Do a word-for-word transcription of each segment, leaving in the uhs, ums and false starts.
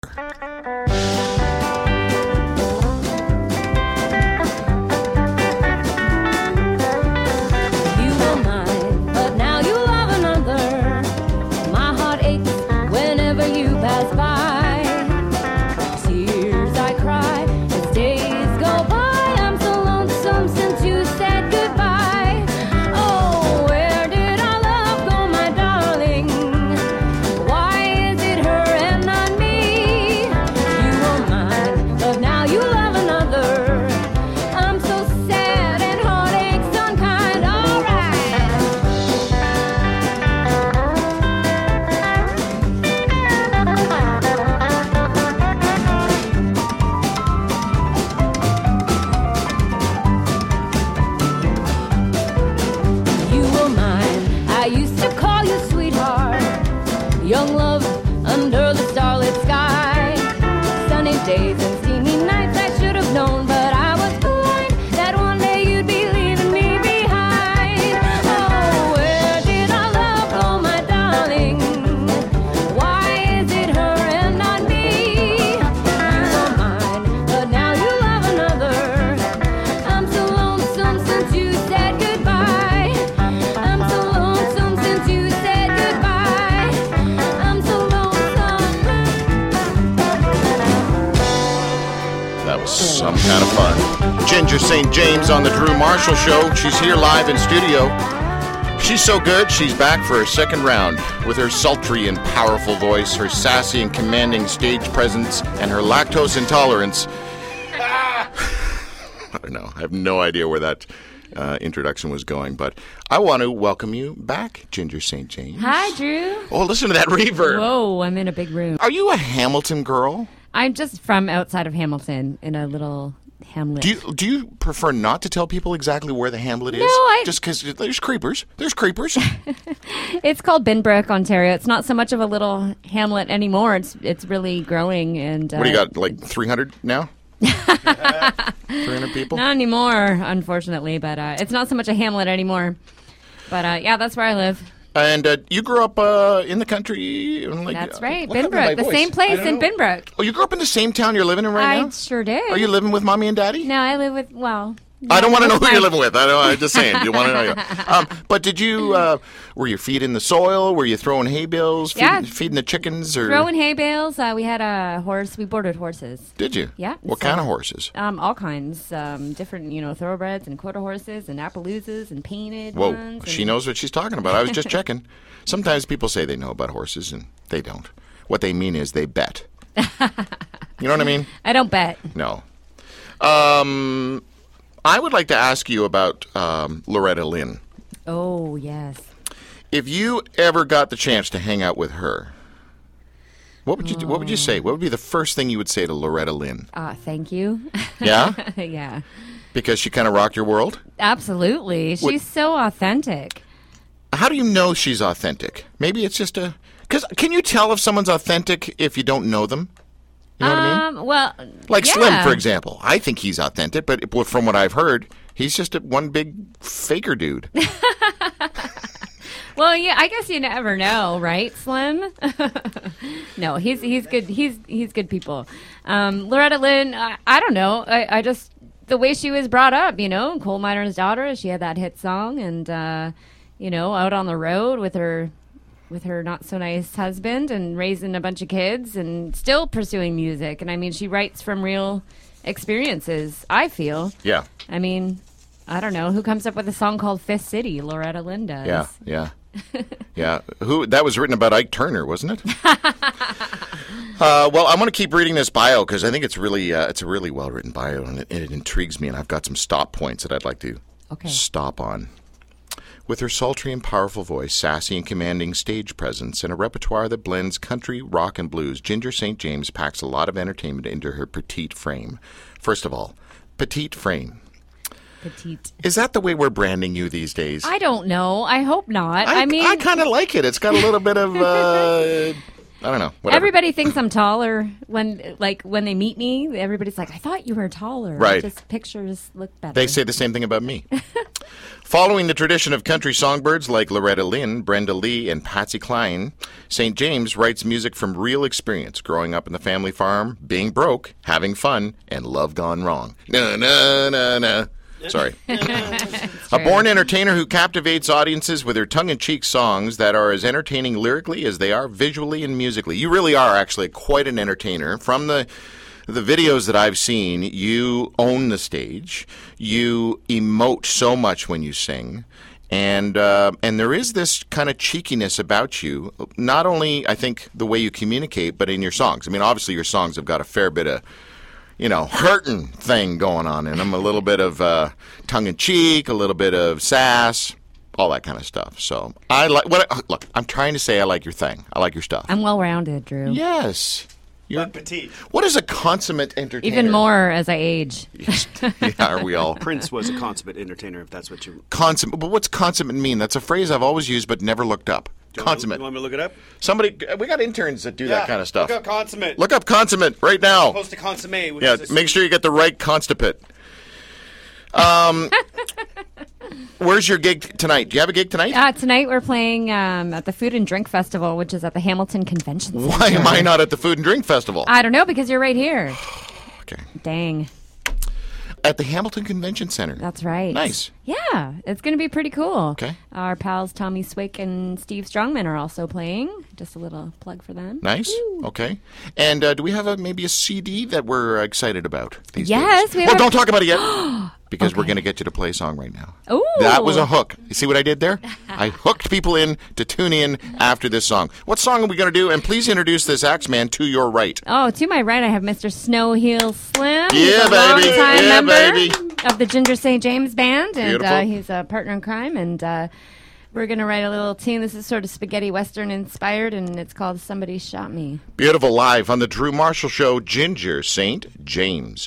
Some kind of fun. Ginger Saint James on the Drew Marshall Show. She's here live in studio. She's so good, she's back for her second round with her sultry and powerful voice, her sassy and commanding stage presence, and her lactose intolerance. I don't know. I have no idea where that uh, introduction was going, but I want to welcome you back, Ginger Saint James. Hi, Drew. Oh, listen to that reverb. Whoa, I'm in a big room. Are you a Hamilton girl? I'm just from outside of Hamilton in a little hamlet. Do you do you prefer not to tell people exactly where the hamlet is? No, I... Just because there's creepers. There's creepers. It's called Binbrook, Ontario. It's not so much of a little hamlet anymore. It's it's really growing. And uh, what do you got, like three hundred now? three hundred people? Not anymore, unfortunately. But uh, it's not so much a hamlet anymore. But uh, yeah, that's where I live. And uh, you grew up uh, in the country? Like, That's right, uh, Binbrook, the same place in Binbrook. Oh, you grew up in the same town you're living in right I now? I sure did. Are you living with Mommy and Daddy? No, I live with, well... I don't want to know who you're living with. I don't, I'm just saying. You want to know. Um, but did you, uh, were your feet in the soil? Were you throwing hay bales? Feeding, yeah. Feeding the chickens? Or throwing hay bales. Uh, we had a horse. We boarded horses. Did you? Yeah. What so, kind of horses? Um, all kinds. Um, different, you know, thoroughbreds and quarter horses and Appaloosas and painted Whoa, ones. she knows what she's talking about. I was just checking. Sometimes people say they know about horses and they don't. What they mean is they bet. You know what I mean? I don't bet. No. Um... I would like to ask you about um, Loretta Lynn. Oh, yes. If you ever got the chance to hang out with her, what would you oh. what would you say? What would be the first thing you would say to Loretta Lynn? Uh, thank you. Yeah? Yeah. Because she kind of rocked your world? Absolutely. She's what, so authentic. How do you know she's authentic? Maybe it's just a... Because can you tell if someone's authentic if you don't know them? You know um, what I mean? Well, like yeah. Slim, for example. I think he's authentic, but from what I've heard, he's just a, one big faker dude. Well, yeah, I guess you never know, right, Slim? No, he's he's good. He's he's good people. Um, Loretta Lynn, I, I don't know. I, I just the way she was brought up, you know, coal miner's daughter. She had that hit song, and uh, you know, out on the road with her. with her not-so-nice husband and raising a bunch of kids and still pursuing music. And, I mean, she writes from real experiences, I feel. Yeah. I mean, I don't know. Who comes up with a song called Fifth City? Loretta Lynn does. Yeah, yeah. Yeah. Who that was written about Ike Turner, wasn't it? uh, well, I'm going to keep reading this bio because I think it's really uh, it's a really well-written bio, and it, it intrigues me, and I've got some stop points that I'd like to okay. stop on. With her sultry and powerful voice, sassy and commanding stage presence, and a repertoire that blends country, rock, and blues, Ginger Saint James packs a lot of entertainment into her petite frame. First of all, petite frame. Petite. Is that the way we're branding you these days? I don't know. I hope not. I, I mean, I kind of like it. It's got a little bit of... Uh, I don't know. Whatever. Everybody thinks I'm taller when, like, when they meet me. Everybody's like, I thought you were taller. Right. Just pictures look better. They say the same thing about me. Following the tradition of country songbirds like Loretta Lynn, Brenda Lee, and Patsy Cline, Saint James writes music from real experience, growing up in the family farm, being broke, having fun, and love gone wrong. Na na na na. Sorry. A born entertainer who captivates audiences with her tongue-in-cheek songs that are as entertaining lyrically as they are visually and musically. You really are actually quite an entertainer. From the the videos that I've seen, you own the stage. You emote so much when you sing. And uh, and there is this kind of cheekiness about you, not only, I think, the way you communicate, but in your songs. I mean, obviously your songs have got a fair bit of, you know, hurting thing going on in them, a little bit of uh, tongue-in-cheek, a little bit of sass, all that kind of stuff. So I like, what. Look, I'm trying to say I like your thing. I like your stuff. I'm well-rounded, Drew. Yes. You're petite. What is a consummate entertainer? Even more as I age. Yeah, are we all? Prince was a consummate entertainer, if that's what you... Consummate. But what's consummate mean? That's a phrase I've always used but never looked up. Do consummate. You want me to look it up? Somebody, we got interns that do yeah, that kind of stuff. Look up consummate. Look up consummate right now. As opposed to consomme. Which Yeah, is make sure you get the right constipate. Um, where's your gig tonight? Do you have a gig tonight? Uh, tonight we're playing um, at the Food and Drink Festival, which is at the Hamilton Convention Center. Why am I not at the Food and Drink Festival? I don't know, because you're right here. Okay. Dang. At the Hamilton Convention Center. That's right. Nice. Yeah, it's going to be pretty cool. Okay. Our pals Tommy Swick and Steve Strongman are also playing. Just a little plug for them. Nice. Woo. Okay. And uh, do we have a maybe a C D that we're excited about these Yes, days? we Well, have- don't talk about it yet. Because Okay. we're going to get you to play a song right now. Ooh. That was a hook. You see what I did there? I hooked people in to tune in after this song. What song are we going to do? And please introduce this Axeman to your right. Oh, to my right, I have Mister Snow Heel Slim. He's Yeah, a baby. longtime Yeah, member baby. of the Ginger Saint James Band, and Beautiful. uh, he's a partner in crime. And uh, we're going to write a little tune. This is sort of spaghetti western inspired, and it's called "Somebody Shot Me." Beautiful live on the Drew Marshall Show, Ginger Saint James.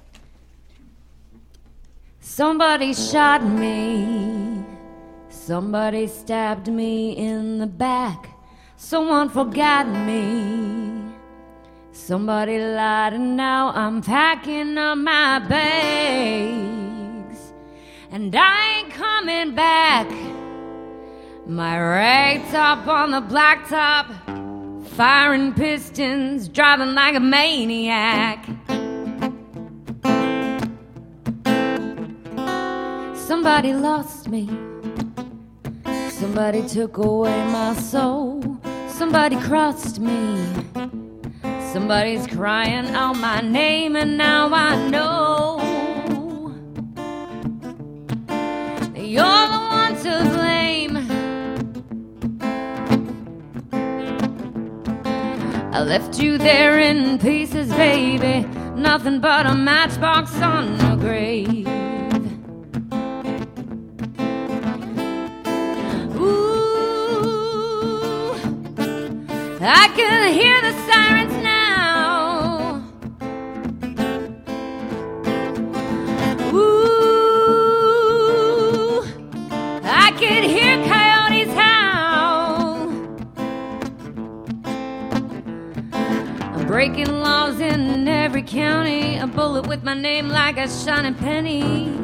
Somebody shot me. Somebody stabbed me in the back. Someone forgot me. Somebody lied, and now I'm packing up my bags. And I ain't coming back. My rag top on the blacktop, firing pistons, driving like a maniac. Somebody lost me. Somebody took away my soul. Somebody crossed me. Somebody's crying out my name, and now I know you're the one to blame. I left you there in pieces, baby. Nothing but a matchbox on your grave. I can hear the sirens now. Ooh, I can hear coyotes howl. I'm breaking laws in every county. A bullet with my name like a shining penny.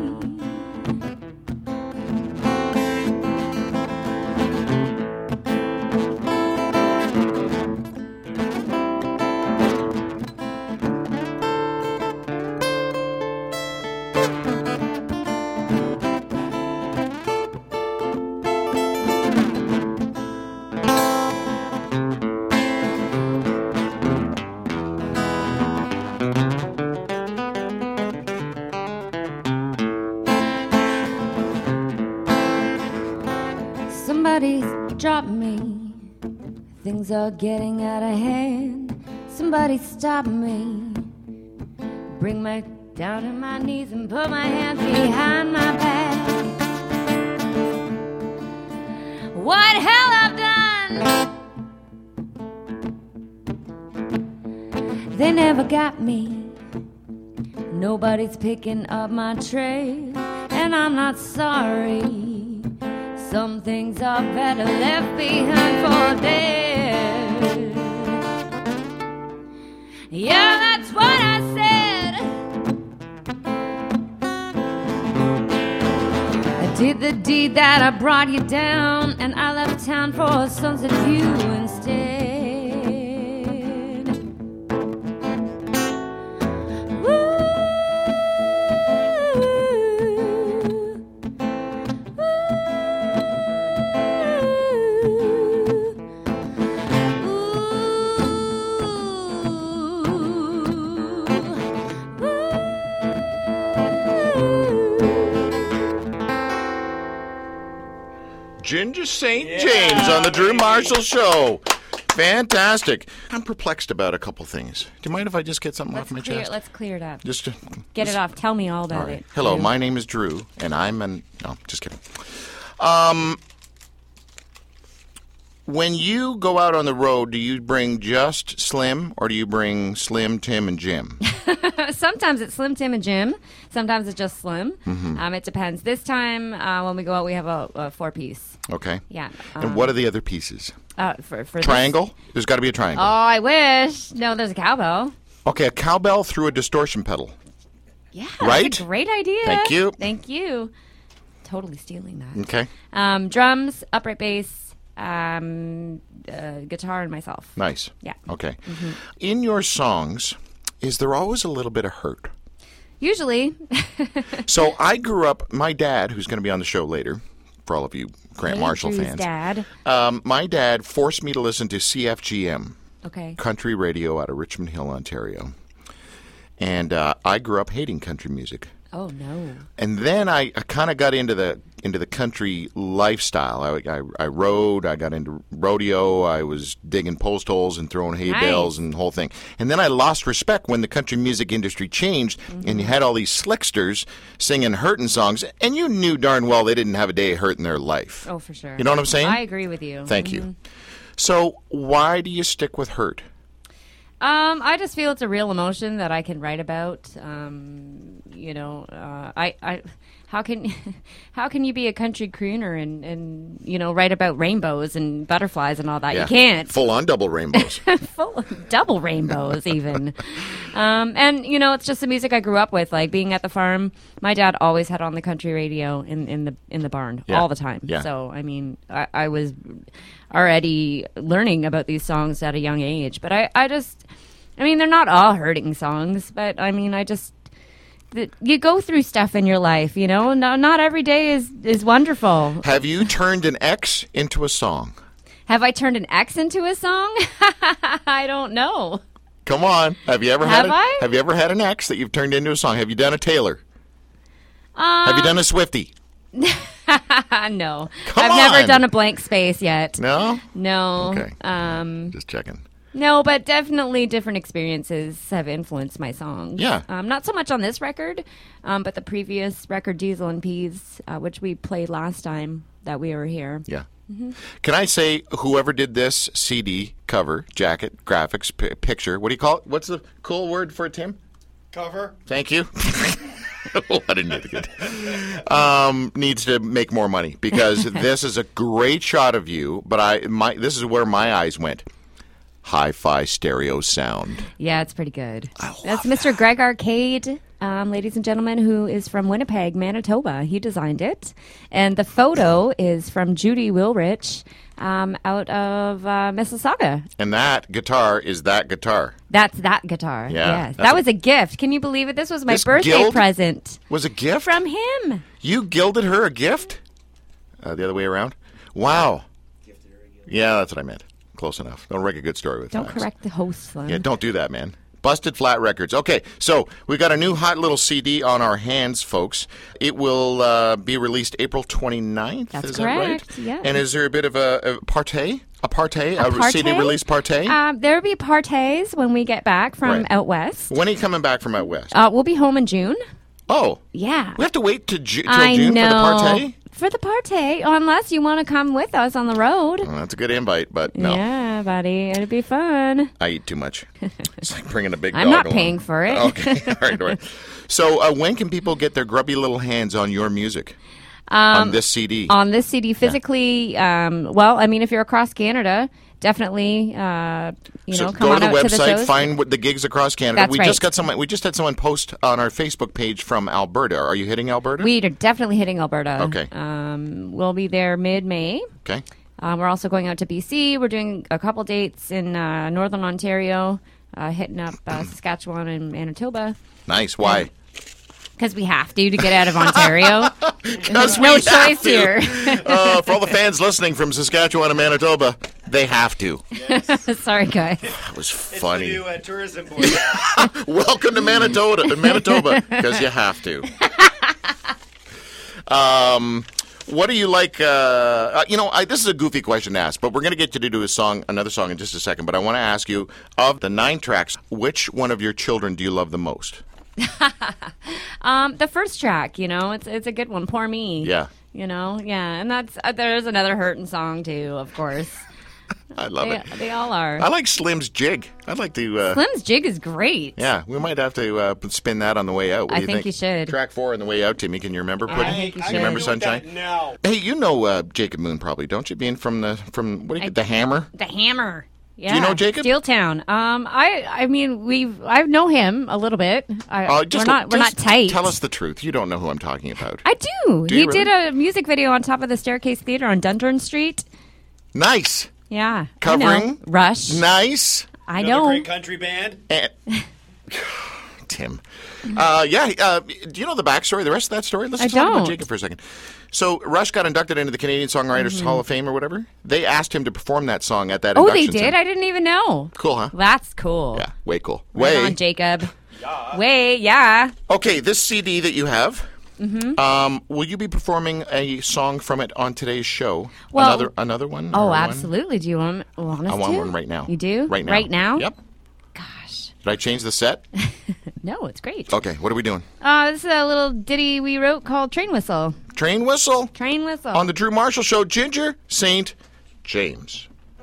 Somebody's dropped me. Things are getting out of hand. Somebody stop me. Bring me down to my knees and put my hands behind my back. What hell I've done? They never got me. Nobody's picking up my trail, and I'm not sorry. Some things are better left behind for dead. Yeah, that's what I said. I did the deed that I brought you down, and I left town for a sunset view instead. Ginger Saint James on the Drew Marshall Show. Fantastic. I'm perplexed about a couple things. Do you mind if I just get something Let's off my clear, chest? let's clear it up. Just to, Get just, it off. Tell me all about All right. it. Hello, Drew. my name is Drew, and I'm an... No, just kidding. Um, when you go out on the road, do you bring just Slim, or do you bring Slim, Tim, and Jim? Sometimes it's Slim, Tim, and Jim. Sometimes it's just Slim. Mm-hmm. Um, it depends. This time, uh, when we go out, we have a, a four-piece. Okay. Yeah. And um, what are the other pieces? Uh, for, for Triangle? This? There's got to be a Oh, triangle. I wish. No, there's a cowbell. Okay, a cowbell through a distortion pedal. Yeah, Right? That's a great idea. Thank you. Thank you. Totally stealing that. Okay. Um, drums, upright bass, um, uh, guitar, and myself. Nice. Yeah. Okay. Mm-hmm. In your songs, is there always a little bit of hurt? Usually. So I grew up, my dad, who's going to be on the show later, for all of you Grant Hey, Marshall Drew's fans, dad. Um, my dad forced me to listen to C F G M, Okay. country radio out of Richmond Hill, Ontario. And uh, I grew up hating country music. Oh, no. And then I, I kind of got into the into the country lifestyle. I, I, I rode, I got into rodeo, I was digging post holes and throwing hay Nice. bales and the whole thing. And then I lost respect when the country music industry changed and you had all these slicksters singing hurtin' songs, and you knew darn well they didn't have a day of hurt in their life. Oh, for sure. You know what I'm saying? I agree with you. Thank you. So why do you stick with hurt? Um, I just feel it's a real emotion that I can write about. Um, you know, uh, I, I, how can, how can you be a country crooner and, and you know write about rainbows and butterflies and all that? Yeah. You can't. Full on double rainbows. Full of double rainbows even. Um, and you know, it's just the music I grew up with. Like being at the farm, my dad always had on the country radio in, in the in the barn Yeah. all the time. Yeah. So I mean, I, I was already learning about these songs at a young age. But I, I just, I mean, they're not all hurting songs. But I mean, I just. that you go through stuff in your life, you know. No, not every day is, is wonderful. Have you turned an X into a song? Have I turned an X into a song? I don't know. Come on. Have you ever Have had a, I? Have you ever had an X that you've turned into a song? Have you done a Taylor? Um, Have you done a Swiftie? no. Come I've never on. done a blank space yet. No? No. Okay. Um, Just checking. no, but definitely different experiences have influenced my songs. Yeah. Um, not so much on this record, um, but the previous record, Diesel and Peas, uh, which we played last time that we were here. Yeah. Mm-hmm. Can I say whoever did this C D cover, jacket, graphics, p- picture, what do you call it? What's the cool word for it, Tim? Cover. Thank you. Oh, I didn't need it. Um, needs to make more money because this is a great shot of you, but I my this is where my eyes went. Hi-fi stereo sound. Yeah, it's pretty good. I love That's Mister Greg Arcade, um, ladies and gentlemen, who is from Winnipeg, Manitoba. He designed it. And the photo is from Judy Wilrich um, out of uh, Mississauga. And that guitar is that guitar. That's that guitar. Yeah, Yes. that's That a- was a gift. Can you believe it? This was my This birthday guild? present Was a gift? from him. You gilded her a gift? Uh, the other way around? Wow. Yeah, that's what I meant. Close enough. Don't write a good story with Don't facts. correct the host, Slim. Yeah, don't do that, man. Busted Flat Records. Okay, so we got a new hot little C D on our hands, folks. It will uh, be released April twenty-ninth. That's is correct, that right? yeah. And is there a bit of a, a partay? A partay? A, Partay? C D release partay? Um, there'll be parties when we get back from Right. out west. When are you coming back from out west? Uh, we'll be home in June. oh, Yeah. we have to wait to Ju- till I June know. for the partay? For the party, unless you want to come with us on the road. Well, that's a good invite, but no. Yeah, buddy, it'll be fun. I eat too much. It's like bringing a big I'm dog not along. paying for it. Okay, all right, all right. So uh, when can people get their grubby little hands on your music? Um, on this C D? On this C D, physically, um, well, I mean, if you're across Canada, definitely, uh, you so know, come go on to the out website, to the shows. find what the gigs across Canada. That's we right. just got someone. We just had someone post on our Facebook page from Alberta. Are you hitting Alberta? We are definitely hitting Alberta. Okay. Um, we'll be there mid-May. Okay. Um, we're also going out to B C. We're doing a couple dates in uh, Northern Ontario, uh, hitting up uh, Saskatchewan and Manitoba. Nice. Why? Because we have to to get out of Ontario. There's we no have choice to. here. uh, for all the fans listening from Saskatchewan and Manitoba, they have to. Sorry, guys. That was It's the funny. new uh, tourism board. Welcome to Manitoba, Manitoba, because you have to. Um, what do you like? Uh, uh, you know, I, this is a goofy question to ask, but we're going to get you to do a song, another song in just a second. But I want to ask you, of the nine tracks, which one of your children do you love the most? Um, the first track, you know, it's it's a good one. Poor me. Yeah. You know, yeah, and that's uh, there's another hurting song too, of course. I love They, it. they all are. I like Slim's Jig. I'd like to. Uh, Slim's Jig is great. Yeah, we might have to uh, spin that on the way out. What I do you think you should. Track four on the way out, Timmy. Can you remember? Putting, I think you I should. you remember can do Sunshine? that now. Hey, you know uh, Jacob Moon probably, don't you? Being from the from what do you I- the Hammer? The Hammer. Yeah. you know Jacob? Steeltown. Um, I I mean we've I know him a little bit. I, Uh, just, we're not we're not just tight. Tell us the truth. You don't know who I'm talking about. I do. Do he you really? did a music video on top of the Staircase Theater on Dundurn Street. Nice, Yeah. I Covering? know. Rush. nice. I Another know. great country band. And, Tim. Uh, yeah, uh, do you know the backstory, the rest of that story? Let's I talk about don't. Jacob for a second. So, Rush got inducted into the Canadian Songwriters Mm-hmm. Hall of Fame or whatever. They asked him to perform that song at that Oh, they induction did? ceremony. I didn't even know. Cool, huh? That's cool. Yeah, way cool. Right Way. on, Jacob. Way, yeah. Okay, this C D that you have, Mm-hmm. um, will you be performing a song from it on today's show? Well- another another one? Oh, or one? absolutely. Do you want, want us I want to? one right now. You do? Right now. Right now? Yep. Gosh. Did I change the set? No, it's great. Okay, what are we doing? Uh, this is a little ditty we wrote called Train Whistle. Train Whistle Train Whistle. on the Drew Marshall Show. Ginger Saint James.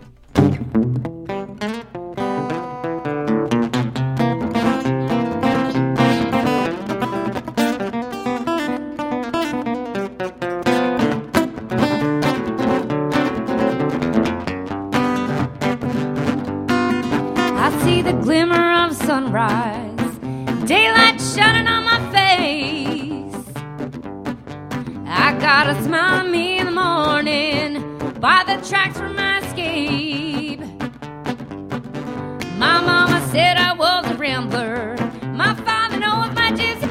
I see the glimmer of sunrise, daylight shining on my face. I got a smile on me in the morning, by the tracks for my escape. My mama said I was a rambler, my father knows my gypsy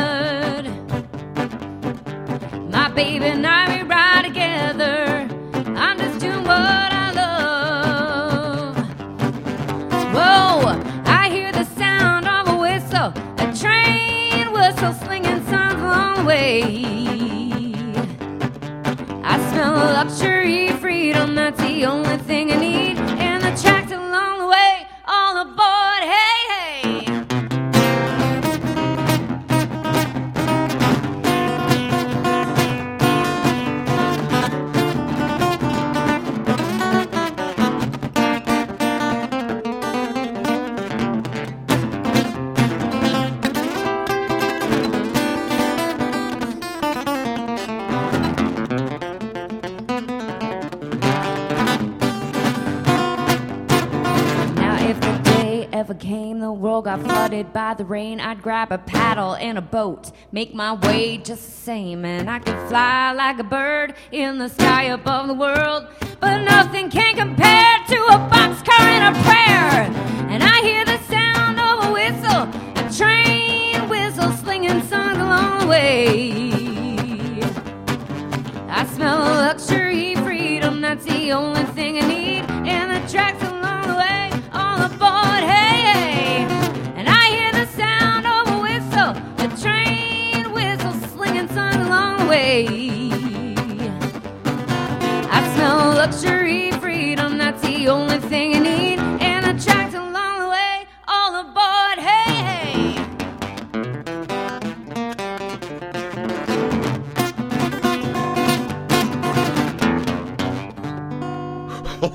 blood. My baby and I, we ride together, I'm just doing what I love. Whoa, I hear the sound of a whistle, a train whistle slinging songs along the way. I smell luxury, freedom, that's the only thing I need. And the tracks along the way, all aboard, hey, hey. Now if the day ever came, the world got flooded by the rain, I'd grab a paddle and a boat, make my way just the same, and I could fly like a bird in the sky above the world. But nothing can compare to a boxcar and a prayer. And I hear the sound of a whistle, a train whistle slinging songs along the way. I smell luxury, freedom, that's the only thing I need. And the tracks along the way, all aboard, hey, hey. And I hear the sound of a whistle, a train whistle slinging songs along the way. I smell luxury, freedom, that's the only thing I need. And the tracks along the way, all aboard, hey, hey.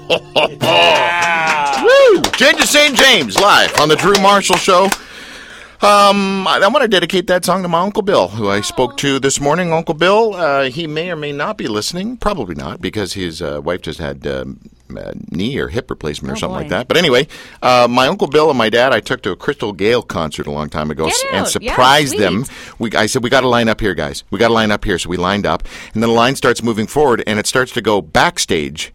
Woo! Ginger Saint James live on the Drew Marshall Show. Um, I, I want to dedicate that song to my Uncle Bill, who I spoke to this morning. Uncle Bill, uh, he may or may not be listening. Probably not, because his uh, wife just had um, uh, knee or hip replacement or Oh, something boy. like that. But anyway, uh, my Uncle Bill and my dad, I took to a Crystal Gale concert a long time ago Get and out. Yeah, surprised sweet. them. We, I said, we got to line up here, guys. We got to line up here. So we lined up, and then the line starts moving forward, and it starts to go backstage.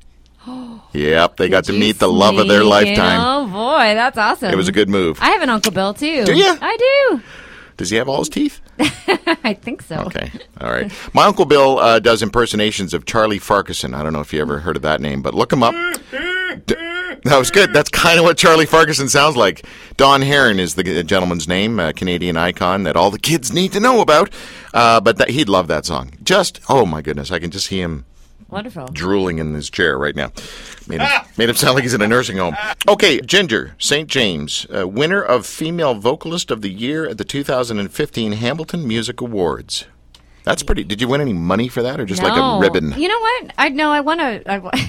Yep, they got to Did you meet the love of their sneak in? lifetime. Oh boy, that's awesome. It was a good move. I have an Uncle Bill too. Do ya? I do. Does he have all his teeth? I think so. Okay. All right. My Uncle Bill uh, does impersonations of Charlie Farquharson. I don't know if you ever heard of that name, but look him up. D- that was good. That's kind of what Charlie Farquharson sounds like. Don Heron is the g- gentleman's name, a Canadian icon that all the kids need to know about. Uh, but that, he'd love that song. Just, oh my goodness, I can just see him Wonderful. drooling in his chair right now. Made him, made him sound like he's in a nursing home. Okay, Ginger Saint James, uh, winner of Female Vocalist of the Year at the two thousand fifteen Hamilton Music Awards. That's pretty. Did you win any money for that, or just like a No. ribbon? You know what? I know I won a. I won.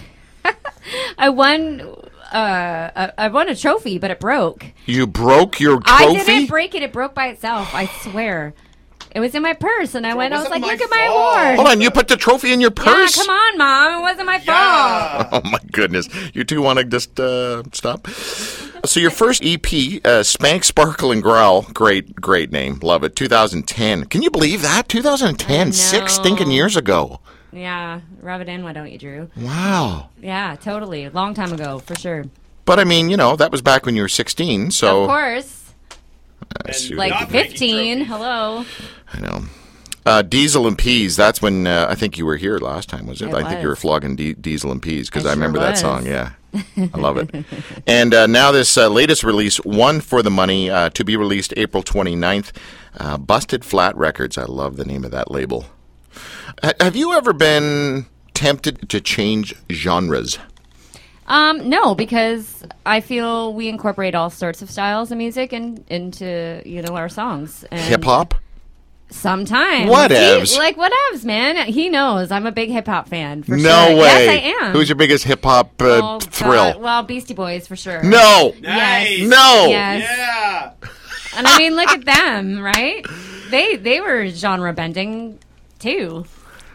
I won. Uh, I I won a trophy, but it broke. You broke your I trophy? didn't break it. It broke by itself. I swear. It was in my purse, and I went. I was wasn't like, my "Look at my fault. award." Hold on, you put the trophy in your Yeah, purse? come on, Mom. It wasn't my fault. Yeah. Oh my goodness. You two want to just uh, stop? So your first E P, uh, Spank, Sparkle, and Growl, great, great name. Love it. two thousand ten. Can you believe that? two thousand ten, I six know. stinking years ago. Yeah, rub it in, why don't you, Drew? Wow. Yeah, totally. Long time ago, for sure. But I mean, you know, that was back when you were sixteen, so... Of course. I see what Like Not breaking fifteen. trophies. Hello. I know. Uh, Diesel and Peas. That's when uh, I think you were here last time, was it? It I think you were was. flogging D- Diesel and Peas because I I, sure remember that was. song. Yeah, I love it. And uh, now this uh, latest release, One for the Money, uh, to be released April twenty-ninth. Uh, Busted Flat Records. I love the name of that label. H- have you ever been tempted to change genres? Um, no, because I feel we incorporate all sorts of styles of music in, into, you know, our songs. And Hip hop? Sometimes. Whatevs. He- like, whatevs, man. He knows. I'm a big hip hop fan, for No sure. way. Yes, I am. Who's your biggest hip hop uh, Oh, thrill? God. Well, Beastie Boys, for sure. No. Nice. No. Yes. Yeah. And I mean, look at them, right? They they were genre bending too.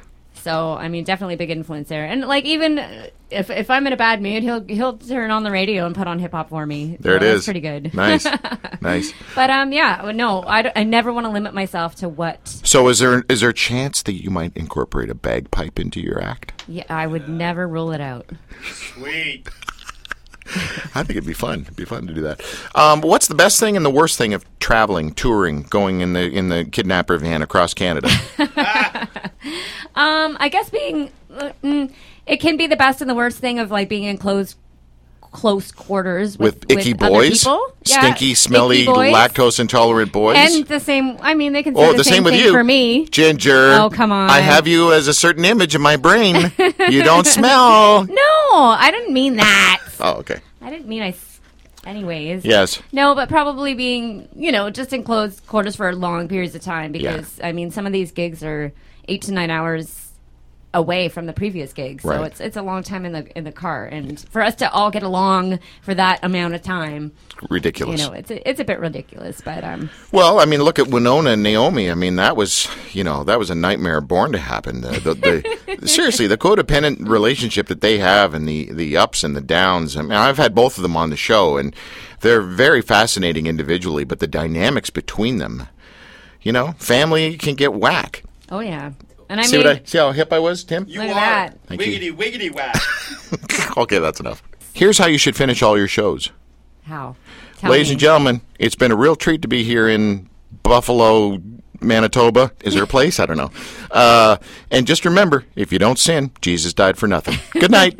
So I mean, definitely a big influence there. And like even uh, if if I'm in a bad mood, he'll he'll turn on the radio and put on hip hop for me. There So it that's is. pretty good. Nice. Nice. But um, yeah, no, I, d- I never want to limit myself to what. So is there is there a chance that you might incorporate a bagpipe into your act? Yeah, I would never rule it out. Sweet. I think it'd be fun. It'd be fun to do that. Um, what's the best thing and the worst thing of traveling, touring, going in the in the kidnapper van across Canada? Um, I guess being, uh, mm, it can be the best and the worst thing of like being in close, close quarters with, With icky other boys, people. Yeah, stinky, smelly, icky boys. lactose intolerant boys. And the same, I mean, they can say oh, the, the same, same with thing you, for me. Ginger. Oh, come on. I have you as a certain image in my brain. You don't smell. No, I didn't mean that. Oh, okay. I didn't mean I. s- Anyways. Yes. No, but probably being, you know, just in closed quarters for long periods of time because, I mean, some of these gigs are eight to nine hours away from the previous gig. So Right. it's it's a long time in the in the car. And for us to all get along for that amount of time, Ridiculous. you know, it's a, it's a bit ridiculous. But, um, Well, I mean, look at Winona and Naomi. I mean, that was, you know, that was a nightmare born to happen. The, the, the, seriously, the codependent relationship that they have and the, the ups and the downs. I mean, I've had both of them on the show, and they're very fascinating individually, but the dynamics between them, you know, family can get whack. oh, yeah. And I see, mean, what I, see how hip I was, Tim? You Look are at that. Thank you. wiggity wiggity whack. Okay, that's enough. Here's how you should finish all your shows. how? Tell Ladies me. and gentlemen, it's been a real treat to be here in Buffalo, Manitoba. Is there a place? I don't know. Uh, and just remember, if you don't sin, Jesus died for nothing. Good night.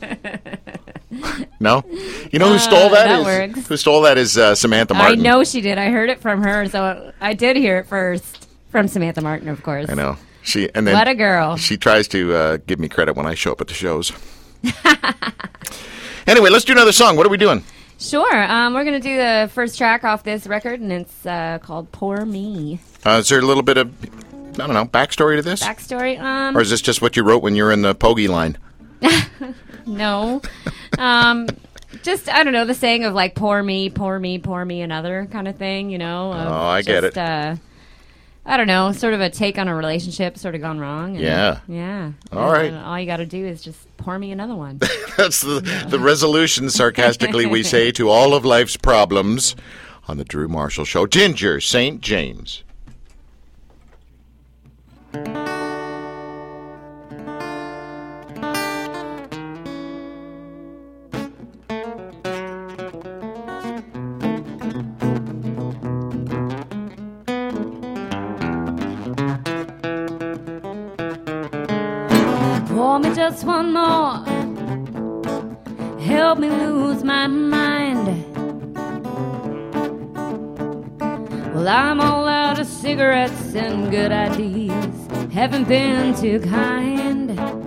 No? You know who stole that? that is- works. Who stole that is uh, Samantha I Martin. know she did. I heard it from her, so I did hear it first from Samantha Martin, of course. I know. She and then What a girl. She tries to uh, give me credit when I show up at the shows. Anyway, let's do another song. What are we doing? Sure. Um, we're going to do the first track off this record, and it's uh, called Poor Me. Uh, is there a little bit of, I don't know, backstory to this? Backstory? Um, Or is this just what you wrote when you were in the Pogie line? no. um, just I don't know the saying of like poor me, poor me, poor me, another kind of thing. You know. Of Oh, I get just, it. Uh, I don't know, sort of a take on a relationship, sort of gone wrong. And, Yeah. yeah. All right. And all you got to do is just pour me another one. That's the, the resolution, sarcastically, we say to all of life's problems on the Drew Marshall Show. Ginger Saint James. Pour me just one more. Help me lose my mind. Well, I'm all out of cigarettes and good ideas. Haven't been too kind.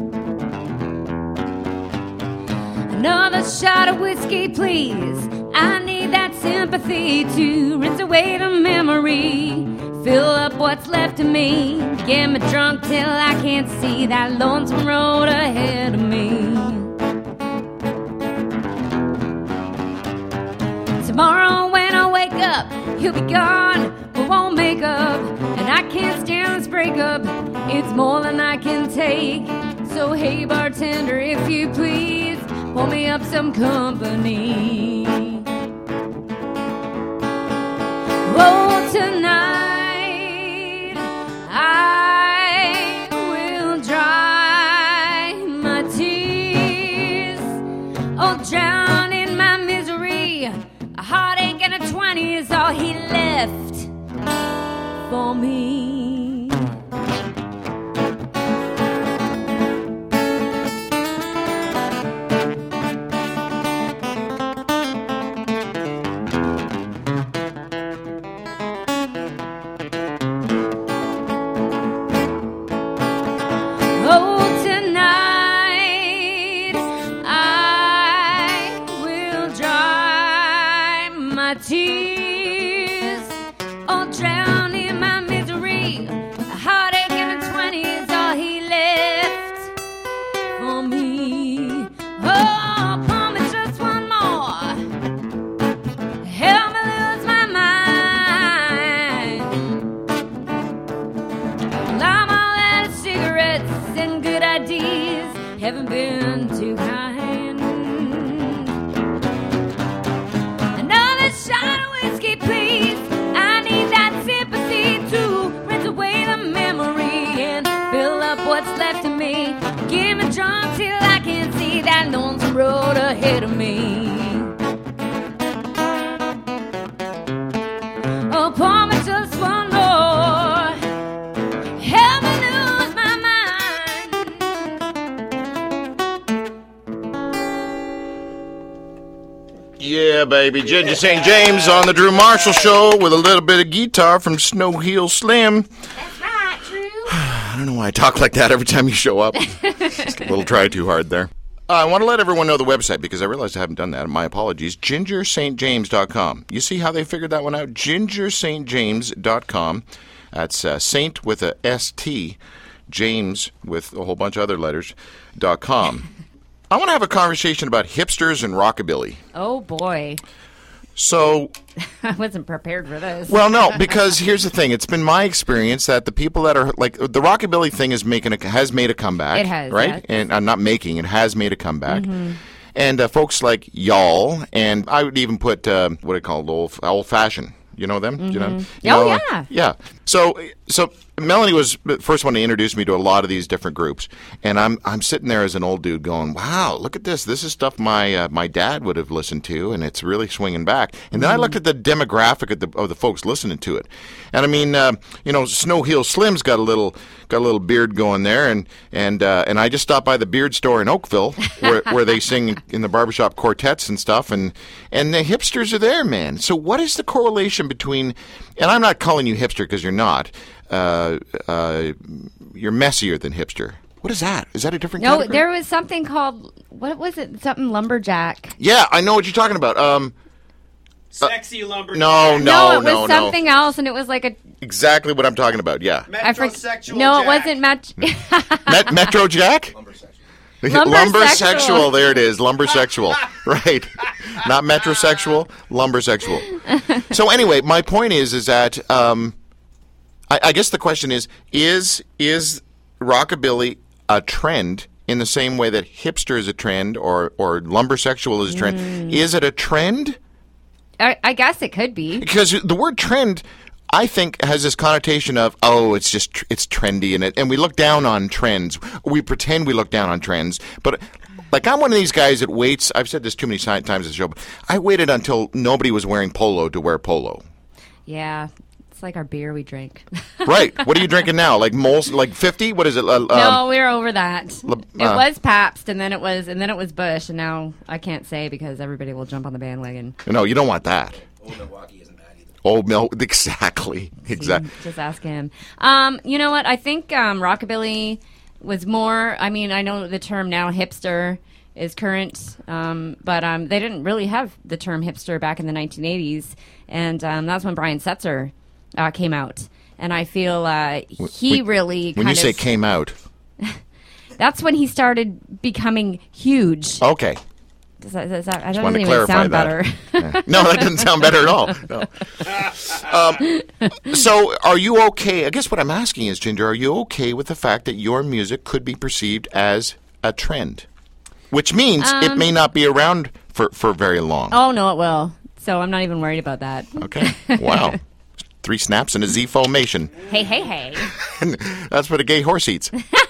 Another shot of whiskey, please. I need that sympathy to rinse away the memory. Fill up what's left of me. Get me drunk till I can't see that lonesome road ahead of me. Tomorrow when I wake up, he'll be gone, we won't make up. And I can't stand this breakup, it's more than I can take. So hey bartender, if you please, pour me up some company. Oh, tonight I will dry my tears. Oh, drown in my misery. A heartache and a twenty is all he left for me. Oh, tonight I will dry my tears. Oh, drown in my misery. A heartache and a twenty is all he left for me. Oh, pour me just one more. Help me lose my mind. Well, I'm all out of cigarettes and good ideas. Haven't been too kind. Another shot of whiskey, please. I need that sympathy to rinse away the memory and fill up what's left of me. Give me drunk till I can see that lonesome road ahead of me. Oh, pour me just one more. Help me lose my mind. Yeah, baby. Ginger Saint James on the Drew Marshall Show with a little bit of guitar from Snow Heel Slim. That's right, Drew. I don't know why I talk like that every time you show up. Just a little try too hard there. Uh, I want to let everyone know the website because I realized I haven't done that. My apologies. ginger saint james dot com. You see how they figured that one out? ginger saint james dot com. That's uh, Saint with a S T, James with a whole bunch of other letters, dot com. I want to have a conversation about hipsters and rockabilly. Oh, boy. So, I wasn't prepared for this. well, no, because here's the thing. It's been my experience that the people that are like the rockabilly thing is making a, has made a comeback. It has, right? yes. And I'm not making it has made a comeback. Mm-hmm. And uh, folks like y'all, and I would even put uh, what I call it, old old fashioned. You know them? You know? You Oh, know, yeah. Yeah. So, so Melanie was the first one to introduce me to a lot of these different groups, and I'm I'm sitting there as an old dude going, "Wow, look at this! This is stuff my uh, my dad would have listened to, and it's really swinging back." And then I looked at the demographic of the of the folks listening to it, and I mean, uh, you know, Snow Heel Slim's got a little got a little beard going there, and and uh, and I just stopped by the beard store in Oakville where where they sing in the barbershop quartets and stuff, and and the hipsters are there, man. So what is the correlation between? And I'm not calling you hipster because you're not. Uh, uh, you're messier than hipster. What is that? Is that a different No, category? there was something called, what was it? Something lumberjack. Yeah, I know what you're talking about. Um, Sexy lumberjack. no, no, No, it was no, no. something else, and it was like a. Exactly what I'm talking about. Yeah, I forget. Metrosexual No, it Jack. wasn't match. Met- Metro Jack. Lumbersexual. There it is. Lumbersexual. Right. Not metrosexual. Lumbersexual. So anyway, my point is, is that um, I, I guess the question is: is is rockabilly a trend in the same way that hipster is a trend, or or lumbersexual is a trend? Mm. Is it a trend? I, I guess it could be, because the word trend, I think, has this connotation of, oh, it's just, it's trendy, and it, and we look down on trends. We pretend we look down on trends. But, like, I'm one of these guys that waits, I've said this too many times in the show, but I waited until nobody was wearing polo to wear polo. Yeah. It's like our beer we drink. Right. What are you drinking now? Like Moles, like fifty? What is it? Uh, um, no, we're over that. Uh, it was Pabst, and then it was, and then it was Busch, and now I can't say because everybody will jump on the bandwagon. No, you don't want that. Old Milwaukee isn't bad either. Old Milwaukee, exactly, exactly. Just ask him. Um, you know what? I think um, rockabilly was more. I mean, I know the term now hipster is current, um, but um, they didn't really have the term hipster back in the nineteen eighties, and um, that's when Brian Setzer uh, came out, and I feel uh, he when, really when kind you say of, came out, that's when he started becoming huge. Okay. Does that, does that, I Just don't wanted even to clarify sound that. better. Yeah. No, that doesn't sound better at all. No. Um, so, are you okay? I guess what I'm asking is, Ginger, are you okay with the fact that your music could be perceived as a trend? Which means um, it may not be around for, for very long. Oh, no, it will. So I'm not even worried about that. Okay. Wow. Three snaps and a Z-formation. Hey, hey, hey. That's what a gay horse eats.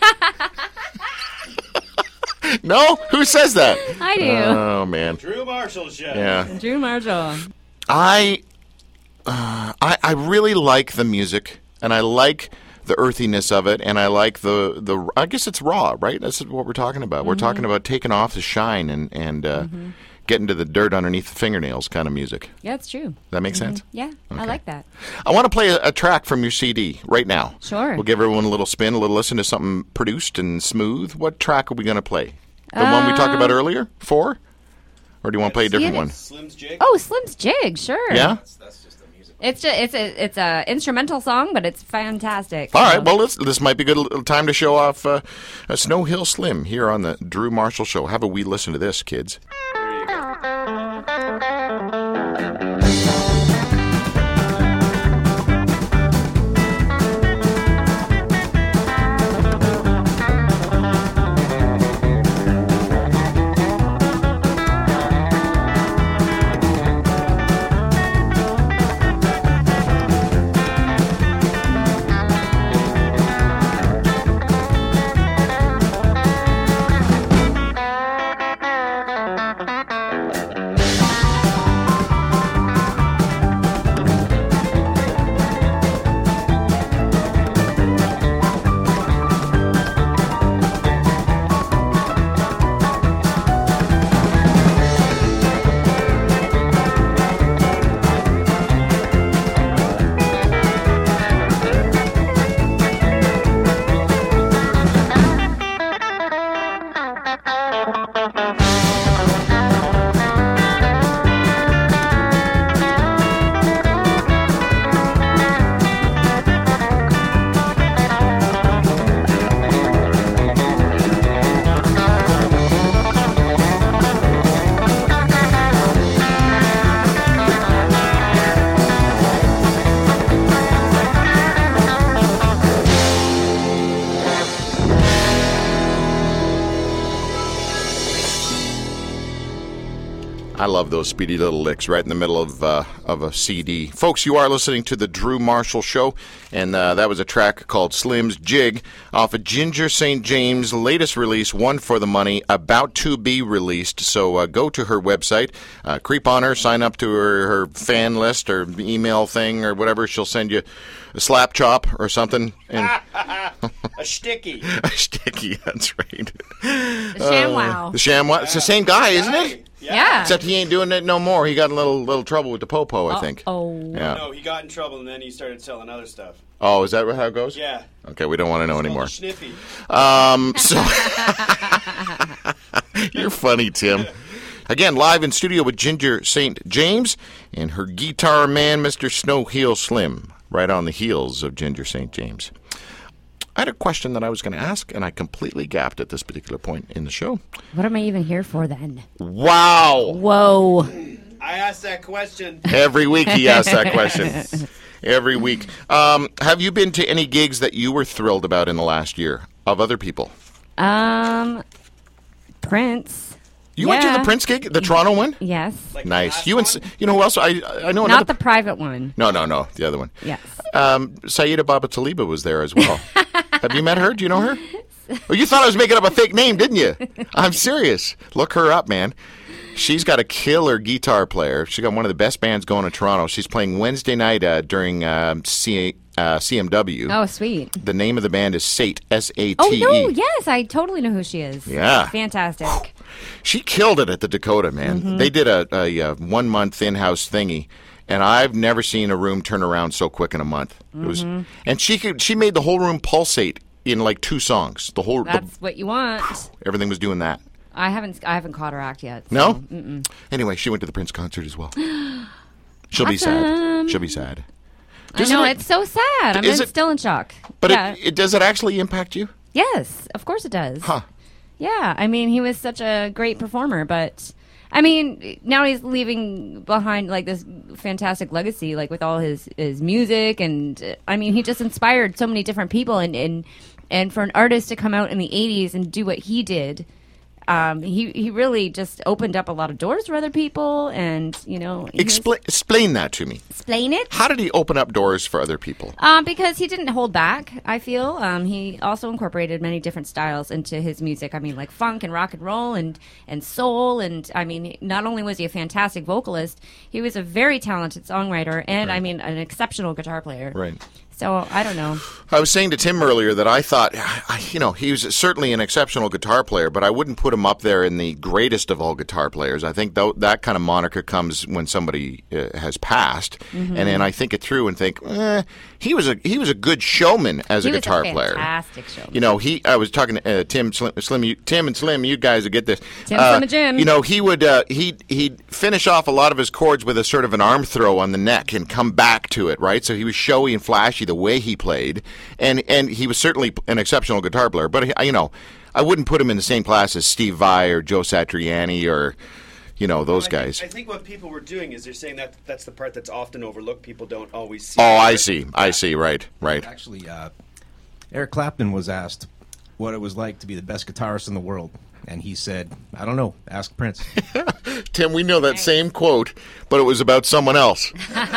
No? Who says that? I do. Oh, man. Drew Marshall Show. Yeah. Drew Marshall. I, uh, I, I really like the music, and I like the earthiness of it, and I like the, the I guess it's raw, right? That's what we're talking about. Mm-hmm. We're talking about taking off the shine and, and uh, mm-hmm. getting to the dirt underneath the fingernails kind of music. Yeah, it's true. That makes mm-hmm. sense? Yeah, okay. I like that. I want to play a, a track from your C D right now. Sure. We'll give everyone a little spin, a little listen to something produced and smooth. What track are we going to play? The uh, one we talked about earlier? Four? Or do you want to play a different yeah, one? Slim's Jig. Oh, Slim's Jig, sure. Yeah? That's, that's just a music. It's just, it's a it's a instrumental song, but it's fantastic. All so. right, well, let's, this might be a good time to show off uh, a Snow Hill Slim here on the Drew Marshall Show. Have a wee listen to this, kids. There you go. I love those speedy little licks right in the middle of uh, of a C D. Folks, you are listening to the Drew Marshall Show, and uh, that was a track called Slim's Jig off of Ginger Saint James' latest release, One for the Money, about to be released. So uh, go to her website, uh, creep on her, sign up to her, her fan list or email thing or whatever. She'll send you a slap chop or something. And a sticky. A sticky, that's right. The ShamWow. Uh, the ShamWow. It's the same guy, isn't it? Yeah. Except he ain't doing it no more. He got in a little little trouble with the popo, I think. Oh. Yeah. No, he got in trouble and then he started selling other stuff. Oh, is that how it goes? Yeah. Okay, we don't want to know It's anymore. Sniffy. Um, so you're funny, Tim. Again, live in studio with Ginger Saint James and her guitar man, Mister Snow Hill Slim, right on the heels of Ginger Saint James. I had a question that I was going to ask, and I completely gapped at this particular point in the show. What am I even here for then? Wow. Whoa. I asked that question. Every week he asks that question. Every week. Um, have you been to any gigs that you were thrilled about in the last year of other people? Um, Prince. You went to Yeah. the Prince gig, the Toronto one? Yes. Like the Nice. last You and one? S- you know who else? I I know Not another. the private one. no, no, no, the other one. Yes. Um, Saida Baba Taliba was there as well. Have you met her? Do you know her? Oh, you thought I was making up a fake name, didn't you? I'm serious. Look her up, man. She's got a killer guitar player. She's got one of the best bands going in Toronto. She's playing Wednesday night uh, during um, C- uh, C M W. Oh, sweet. The name of the band is Sate, S A T E. Oh, no. Yes, I totally know who she is. Yeah. Fantastic. She killed it at the Dakota, man. Mm-hmm. They did a, a, a one-month in-house thingy, and I've never seen a room turn around so quick in a month. It was, Mm-hmm. and she could, she made the whole room pulsate in like two songs. The whole the, That's what you want. everything was doing that. I haven't I haven't caught her act yet. so- No? Mm-mm. Anyway, she went to the Prince concert as well. She'll be sad. Awesome. She'll be sad. I Doesn't know, it- it's so sad. I'm Is in- it- still in shock. But yeah. it, it does it actually impact you? Yes, of course it does. Huh. Yeah, I mean, he was such a great performer, but I mean, now he's leaving behind like this fantastic legacy, like with all his, his music, and uh, I mean, he just inspired so many different people, and, and and for an artist to come out in the eighties and do what he did, um, he he really just opened up a lot of doors for other people, and you know, he was- Explain explain that to me. explain it. How did he open up doors for other people? Um, because he didn't hold back, I feel. Um, he also incorporated many different styles into his music. I mean, like funk and rock and roll and, and soul. And I mean, not only was he a fantastic vocalist, he was a very talented songwriter and, I mean, an exceptional guitar player. Right. So, I don't know. I was saying to Tim earlier that I thought, I- you know, he was certainly an exceptional guitar player, but I wouldn't put him up there in the greatest of all guitar players. I think th- that kind of moniker comes when somebody uh, has passed, Mm-hmm. and then I think it through and think, eh, he was a he was a good showman as He a was guitar a player. fantastic showman. You know, he. I was talking to uh, Tim, Slim, Slim, you, Tim and Slim. You guys would get this. Tim, Uh, Slim, and Jim. You know, he would. Uh, he he'd finish off a lot of his chords with a sort of an arm throw on the neck and come back to it. Right. So he was showy and flashy the way he played, and and he was certainly an exceptional guitar player. But you know, I wouldn't put him in the same class as Steve Vai or Joe Satriani or, you know, those I think- guys. I think what people were doing is they're saying that that's the part that's often overlooked. People don't always see. Oh, it. I see. I see. Right. Right. Actually, uh, Eric Clapton was asked what it was like to be the best guitarist in the world, and he said, "I don't know. Ask Prince." Tim, we know that same quote, but it was about someone else.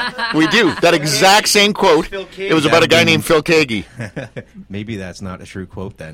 We do. That exact same quote. Phil Keaggy. It was about a guy named Phil Keaggy. Maybe that's not a true quote then.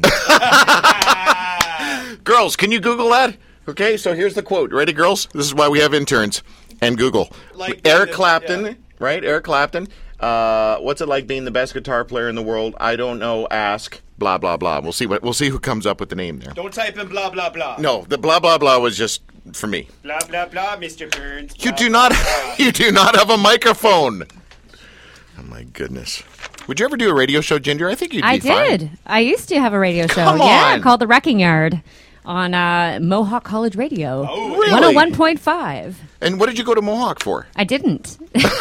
Girls, can you Google that? Okay, so here's the quote. Ready, girls? This is why we have interns and Google. Like Eric the- Clapton, yeah. right? Eric Clapton. Uh, what's it like being the best guitar player in the world? I don't know. Ask. Blah blah blah. We'll see what we'll see who comes up with the name there. Don't type in blah blah blah. No, the blah blah blah was just for me. Blah blah blah, Mister Burns. You blah, do blah, not. blah. You do not have a microphone. Oh my goodness. Would you ever do a radio show, Ginger? I think you'd be I fine. did. I used to have a radio show. Come Yeah, on. called The Wrecking Yard on uh, Mohawk College Radio. Oh, really? one oh one point five. And what did you go to Mohawk for? I didn't.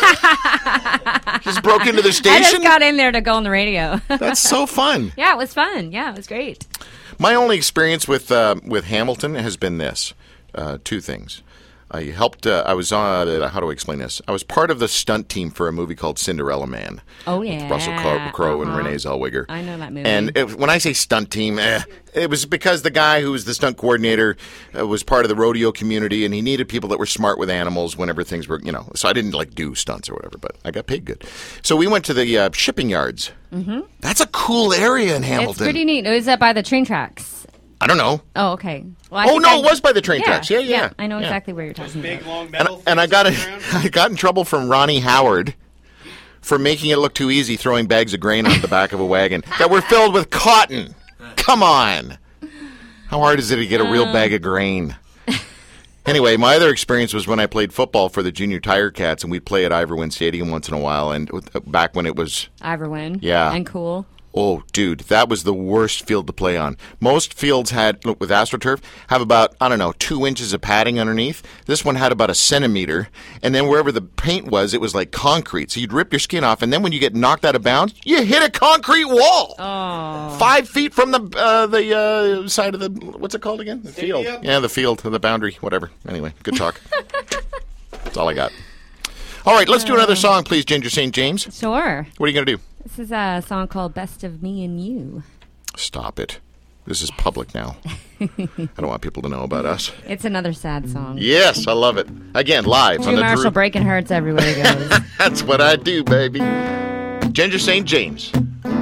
Just broke into the I station? just got in there to go on the radio. That's so fun. Yeah, it was fun. Yeah, it was great. My only experience with uh, with Hamilton has been this: uh, two things. I helped. Uh, I was on. Uh, how do I explain this? I was part of the stunt team for a movie called Cinderella Man. Oh, with yeah. Russell Crowe Crowe and Uh-huh. Renee Zellweger. I know that movie. And it, when I say stunt team, eh, it was because the guy who was the stunt coordinator uh, was part of the rodeo community, and he needed people that were smart with animals whenever things were, you know. So I didn't like do stunts or whatever, but I got paid good. So we went to the uh, shipping yards. Mm-hmm. That's a cool area in Hamilton. It's pretty neat. It was up by the train tracks. I don't know. Oh, okay. Well, I Oh, think no, I- it was by the train tracks. Yeah, yeah. I know Yeah. exactly where you're talking Big about. long And, metal. and I things got on in, the ground. I got in trouble from Ronnie Howard for making it look too easy throwing bags of grain on the back of a wagon that were filled with cotton. Come on. How hard is it to get a real bag of grain? Anyway, my other experience was when I played football for the Junior Tiger Cats, and we'd play at Ivor Wynne Stadium once in a while, and with- back when it was, Iverwin. Yeah. And cool. Oh, dude, that was the worst field to play on. Most fields had, look, with AstroTurf, have about, I don't know, two inches of padding underneath. This one had about a centimeter. And then wherever the paint was, it was like concrete. So you'd rip your skin off. And then when you get knocked out of bounds, you hit a concrete wall. Oh. Five feet from the uh, the uh, side of the, what's it called again? The field. Yeah, the field, the boundary, whatever. Anyway, good talk. That's all I got. All right, let's do another song, please, Ginger Saint James. Sure. What are you going to do? This is a song called Best of Me and You. Stop it. This is public now. I don't want people to know about us. It's another sad song. Yes, I love it. Again, live Drew on the Marshall Drew. breaking hearts everywhere he goes. That's what I do, baby. Ginger Saint James.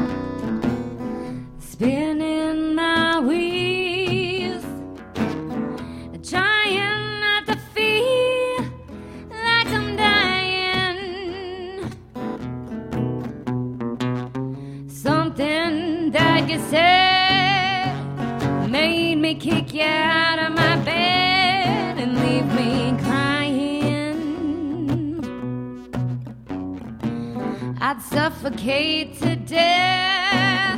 Spinning my wheels, trying not to feel like I'm dying. Something that you said made me kick you out of my bed and leave me crying. I'd suffocate to death,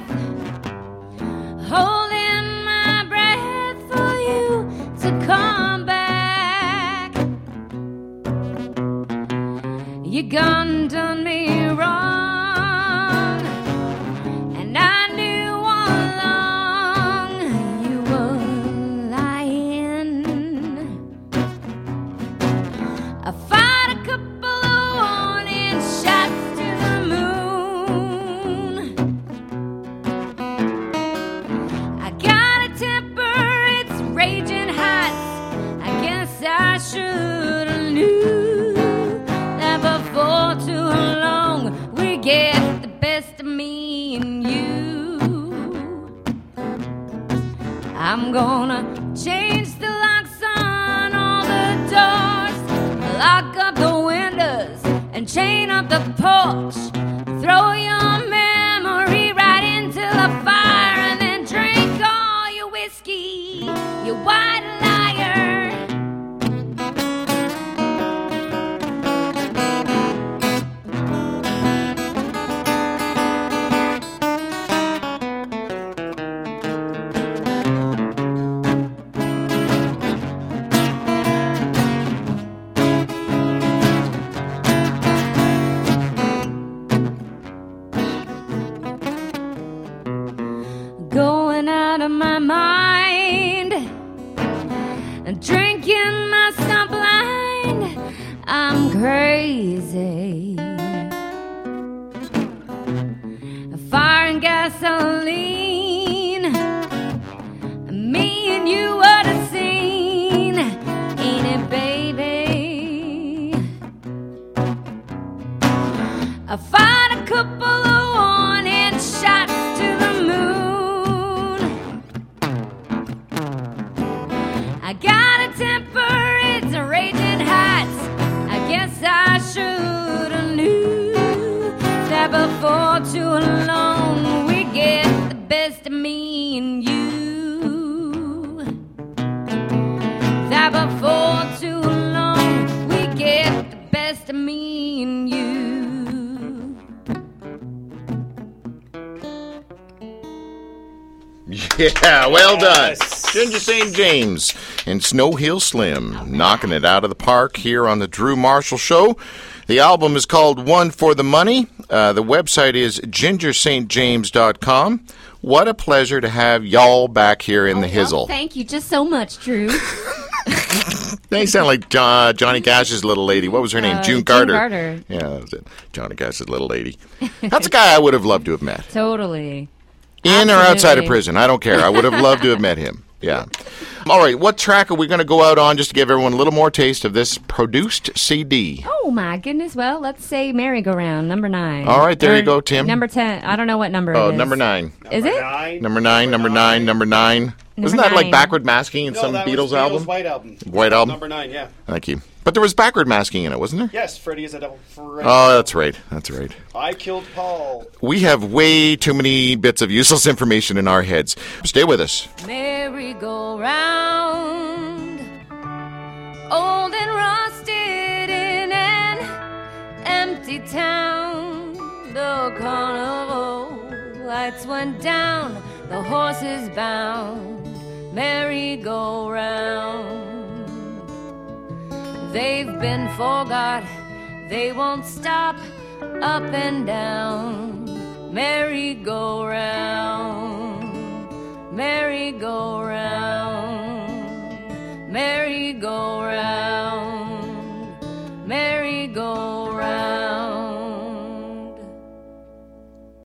holding my breath for you to come back. You gone done me wrong, and I knew all along you were lying. I fired a couple of warning shots to the moon. I got a temper, it's raging hot. I guess I should have knew that before too long we get the best of me and you. I'm gonna change the locks on all the doors, lock up the windows and chain up the porch, throw your memory right into the fire and then drink all your whiskey, you white liar. Going out of my mind, drinking myself blind, I'm crazy. Fire and gasoline, me and you are the scene, ain't it, baby? I fired a couple of warning shots to the moon. I got a temper, it's raging hot. I guess I should have knew that before too long we get the best of me and you. That before too long we get the best of me and you. Yeah, well done. Yes. Ginger Saint James and Snow Hill Slim, knocking it out of the park here on the Drew Marshall Show. The album is called One for the Money. Uh, the website is ginger saint james dot com. What a pleasure to have y'all back here in the Well, hizzle. thank you just so much, Drew. They sound like John, Johnny Cash's little lady. What was her name? Uh, June June Carter. Carter. Yeah, that was it. Johnny Cash's little lady. That's a guy I would have loved to have met. Totally. In or outside of Absolutely. prison, I don't care. I would have loved to have met him. Yeah. All right, what track are we going to go out on just to give everyone a little more taste of this produced C D? Oh my goodness! Well, let's say merry-go-round number nine. All right, there Or you go, Tim. Number ten. I don't know what number Oh, it is. number nine. Is it? Nine. Number nine, number nine, number nine. Wasn't that like nine. backward masking in No, some that Beatles was album? White album. White album? Number nine, yeah. Thank you. But there was backward masking in it, wasn't there? Yes, Freddie is a devil. Freddie. Oh, that's right. That's right. I killed Paul. We have way too many bits of useless information in our heads. Stay with us. Merry-go-round, old and rusted in an empty town. The carnival lights went down, the horses bound, merry-go-round. They've been forgot, they won't stop, up and down, merry-go-round, merry-go-round, merry-go-round.